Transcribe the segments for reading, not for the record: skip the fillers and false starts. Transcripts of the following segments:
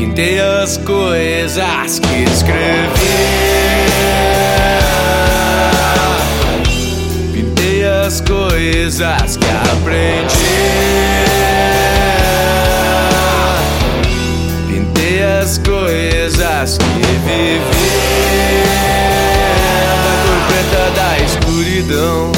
Pintei as coisas que escrevi, pintei as coisas que aprendi, pintei as coisas que vivi. Da cor preta da escuridão,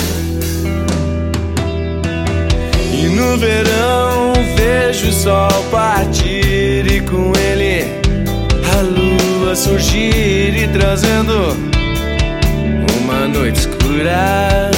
e no verão vejo o sol partir e com ele a lua surgir e trazendo uma noite escura.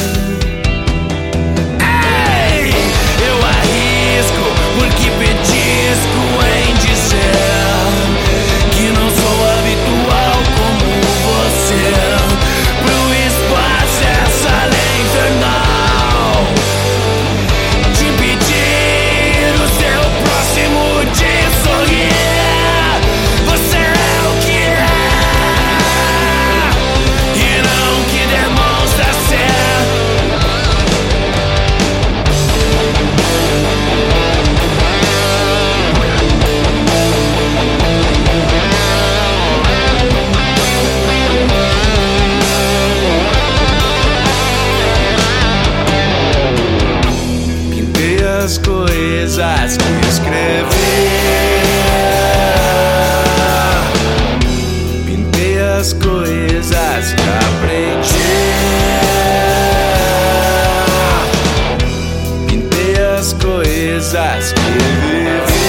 Ei, eu arrisco porque petisco em dizer que não sou habitual como você. Pro espaço essa lei infernal de impedir o seu próximo de sorrir. Você é o que é e não o que demonstra ser. Pintei as coisas que escrevi, pintei as coisas que aprendi, pintei as coisas que vivi.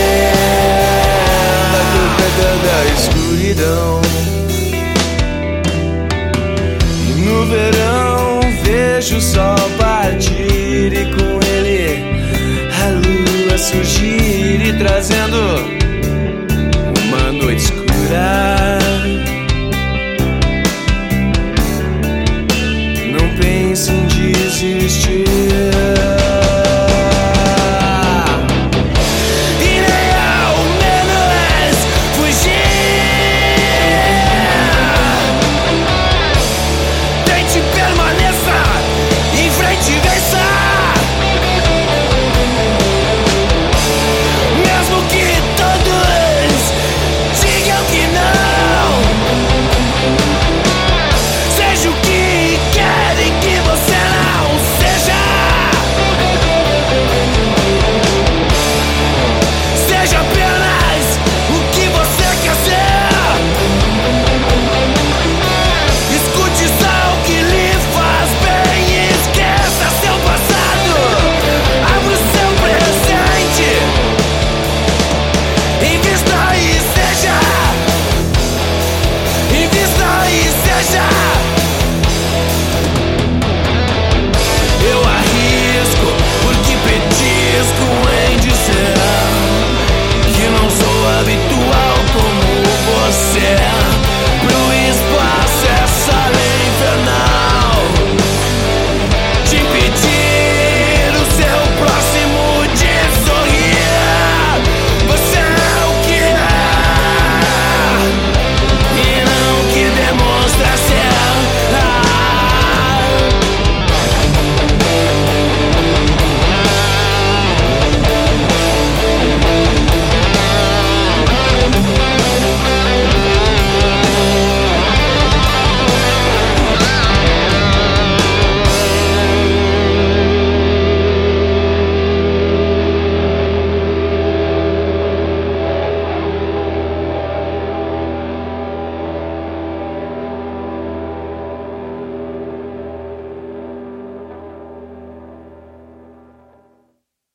Da cor preta da escuridão, e no verão vejo o sol partir e com ele a lua surgir e trazendo uma noite escura.